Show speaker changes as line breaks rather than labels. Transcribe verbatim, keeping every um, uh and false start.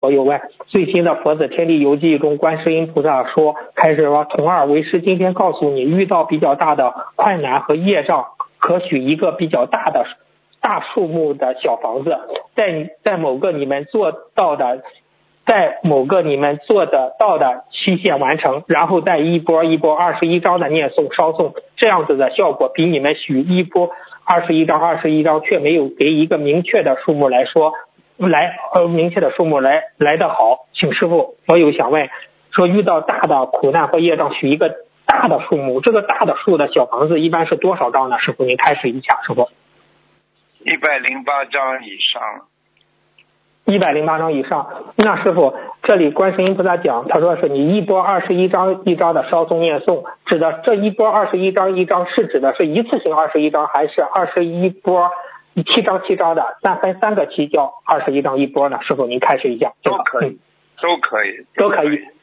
我有问，最新的佛子天地游记中，观世音菩萨说，开始说，童儿为师今天告诉你，遇到比较大的困难和业障，可许一个比较大的大数目的小房子，在在某个你们做到的，在某个你们做得到的期限完成，然后再一波一波二十一章的念诵烧诵，这样子的效果比你们许一波二十一章二十一章却没有给一个明确的数目来说。来呃明确的数目来来得好，请师父，我有想问，说遇到大的苦难和业障，许一个大的数目，这个大的数的小房子一般是多少张呢？师父，您开始一下，师父。
一百零八张以上。
一百零八张以上，那师父，这里观世音菩萨讲，他说是你一波二十一章一章的烧诵念诵，指的这一波二十一章一章是指的是一次性二十一章，还是二十一波？七张七张的，三分三个期叫二十一张一波呢？师傅您开始一下。
都可以，都可以，
都可以。